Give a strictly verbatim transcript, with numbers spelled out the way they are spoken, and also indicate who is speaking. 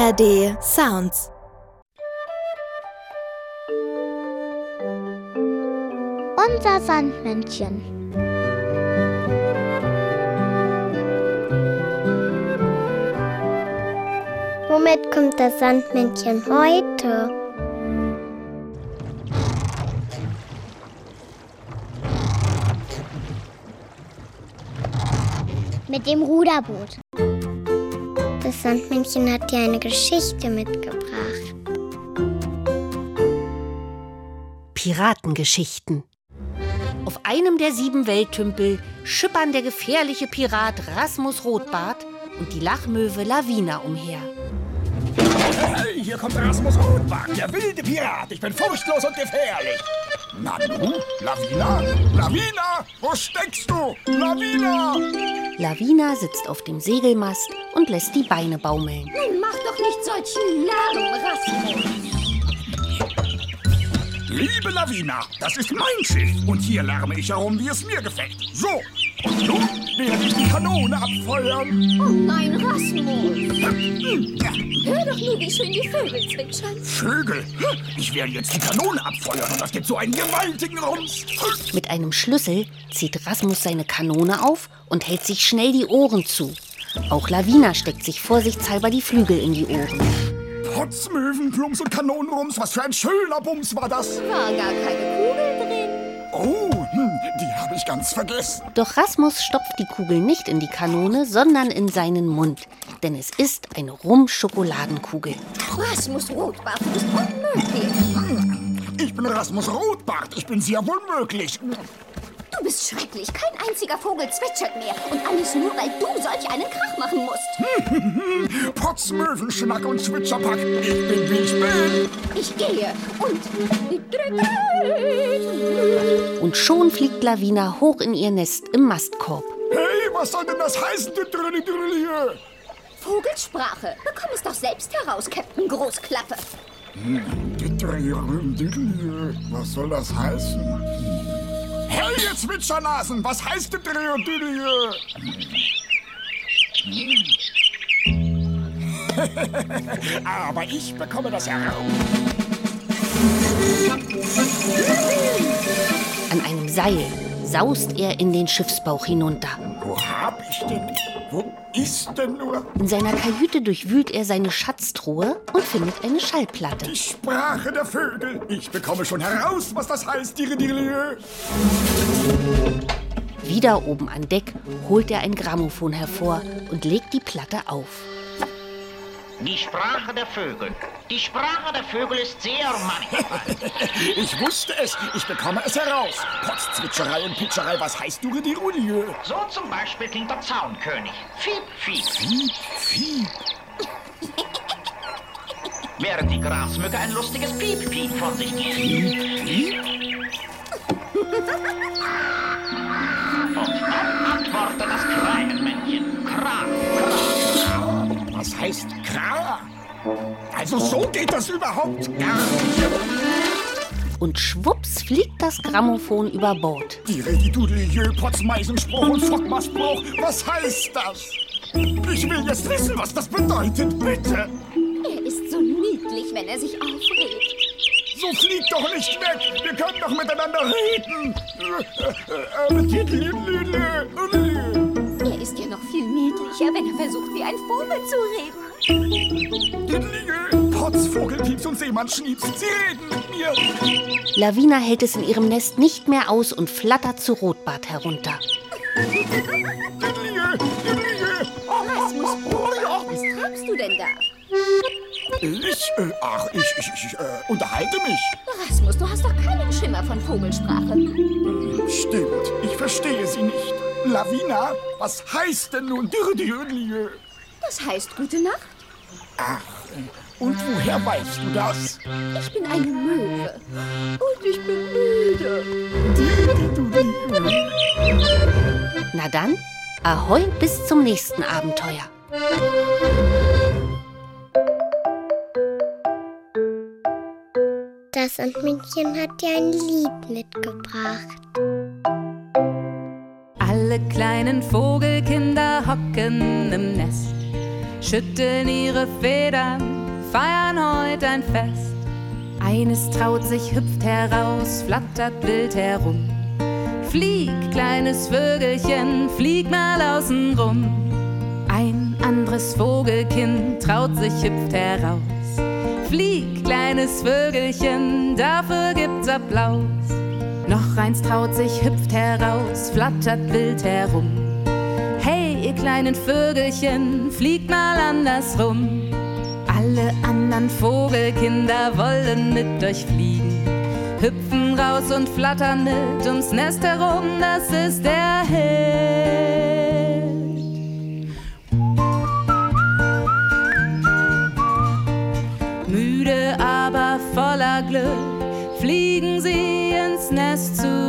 Speaker 1: A R D Sounds.
Speaker 2: Unser Sandmännchen. Womit kommt das Sandmännchen heute? Mit dem Ruderboot. Das Sandmännchen hat dir eine Geschichte mitgebracht.
Speaker 3: Piratengeschichten. Auf einem der sieben Welttümpel schippern der gefährliche Pirat Rasmus Rotbart und die Lachmöwe Lavina umher.
Speaker 4: Hey, hier kommt Rasmus Rotbart, der wilde Pirat. Ich bin furchtlos und gefährlich. Na nu, Lavina? Lavina, wo steckst du? Lavina!
Speaker 3: Lavina sitzt auf dem Segelmast und lässt die Beine baumeln.
Speaker 5: Nun mach doch nicht solchen Lärm, Rasmus.
Speaker 4: Liebe Lavina, das ist mein Schiff und hier lärme ich herum, wie es mir gefällt. So, und nun werde ich die Kanone abfeuern.
Speaker 5: Oh nein, Rasmus. Hör doch nur, wie schön die Vögel zwitschern.
Speaker 4: Vögel? Ich werde jetzt die Kanone abfeuern und das gibt so einen gewaltigen Rums.
Speaker 3: Mit einem Schlüssel zieht Rasmus seine Kanone auf und hält sich schnell die Ohren zu. Auch Lavina steckt sich vorsichtshalber die Flügel in die Ohren.
Speaker 4: Potzmöwen, Plumps und Kanonenrums, was für ein schöner Bums war das.
Speaker 5: War gar keine Kugel drin.
Speaker 4: Oh, hm, die habe ich ganz vergessen.
Speaker 3: Doch Rasmus stopft die Kugel nicht in die Kanone, sondern in seinen Mund. Denn es ist eine Rum-Schokoladenkugel.
Speaker 5: Rasmus Rotbart, du bist unmöglich.
Speaker 4: Ich bin Rasmus Rotbart, ich bin sehr wohl möglich.
Speaker 5: Du bist schrecklich, kein einziger Vogel zwitschert mehr. Und alles nur, weil du solch einen Krach machen musst.
Speaker 4: Potzmöwen, Schnack und Zwitscherpack, ich bin, wie ich bin.
Speaker 5: Ich gehe und...
Speaker 3: Und schon fliegt Lavina hoch in ihr Nest im Mastkorb.
Speaker 4: Hey, was soll denn das heißen, du Drülli Drülli?
Speaker 5: Vogelsprache. Bekomm es doch selbst heraus, Captain Großklappe.
Speaker 4: Was soll das heißen? Hey, ihr Zwitschernasen, was heißt denn Drülli? Aber ich bekomme das heraus.
Speaker 3: An einem Seil saust er in den Schiffsbauch hinunter.
Speaker 4: Wo hab ich denn? Wo ist denn nur?
Speaker 3: In seiner Kajüte durchwühlt er seine Schatztruhe und findet eine Schallplatte.
Speaker 4: Die Sprache der Vögel. Ich bekomme schon heraus, was das heißt, Dirre-Dirre.
Speaker 3: Wieder oben an Deck holt er ein Grammophon hervor und legt die Platte auf.
Speaker 6: Die Sprache der Vögel. Die Sprache der Vögel ist sehr mannigfaltig.
Speaker 4: Ich wusste es. Ich bekomme es heraus. Potzzwitscherei und Pitscherei, was heißt du, die Rulie?
Speaker 6: So zum Beispiel klingt der Zaunkönig. Fiep, fiep.
Speaker 4: Fiep, fiep.
Speaker 6: Während die Grasmücke ein lustiges Piep, piep von sich gibt.
Speaker 4: Piep, piep.
Speaker 6: Und dann antwortet das Krähenmännchen. Kra, kra.
Speaker 4: Was heißt Kra? Also so geht das überhaupt gar nicht.
Speaker 3: Und schwupps fliegt das Grammophon über Bord.
Speaker 4: Die Redidudelie, Potzmeisenspruch und Fockmastbruch, was heißt das? Ich will jetzt wissen, was das bedeutet, bitte.
Speaker 5: Er ist so niedlich, wenn er sich aufregt.
Speaker 4: So flieg doch nicht weg, wir können doch miteinander reden.
Speaker 5: Er ist ja noch viel niedlicher, wenn er versucht, wie ein Vogel zu reden.
Speaker 4: Diddlige, Potz, Vogelpieps und Seemannsschnieps, sie reden mit mir.
Speaker 3: Lavina hält es in ihrem Nest nicht mehr aus und flattert zu Rotbart herunter.
Speaker 4: Diddlige, Diddlige.
Speaker 5: Rasmus, was treibst du denn da?
Speaker 4: Ich, äh, ach, ich, ich, ich äh, unterhalte mich.
Speaker 5: Rasmus, du hast doch keinen Schimmer von Vogelsprache.
Speaker 4: Stimmt, ich verstehe sie nicht. Lavina, was heißt denn nun Dirre-Dirre?
Speaker 5: Das heißt gute Nacht.
Speaker 4: Ach, und woher weißt du das?
Speaker 5: Ich bin eine Möwe. Und ich bin müde.
Speaker 3: Na dann, ahoi bis zum nächsten Abenteuer.
Speaker 2: Das Sandmännchen hat dir ein Lied mitgebracht.
Speaker 7: Alle kleinen Vogelkinder hocken im Nest, schütteln ihre Federn
Speaker 1: feiern heut ein Fest. Eines traut sich, hüpft heraus, flattert wild herum. Flieg, kleines Vögelchen, flieg mal außen rum. Ein anderes Vogelkind traut sich, hüpft heraus. Flieg, kleines Vögelchen, dafür gibt's Applaus. Noch eins traut sich, hüpft heraus, flattert wild herum. Hey, ihr kleinen Vögelchen, fliegt mal andersrum. Alle anderen Vogelkinder wollen mit euch fliegen, hüpfen raus und flattern mit ums Nest herum, das ist der Held. Müde, aber voller Glück fliegen sie ins Nest zurück.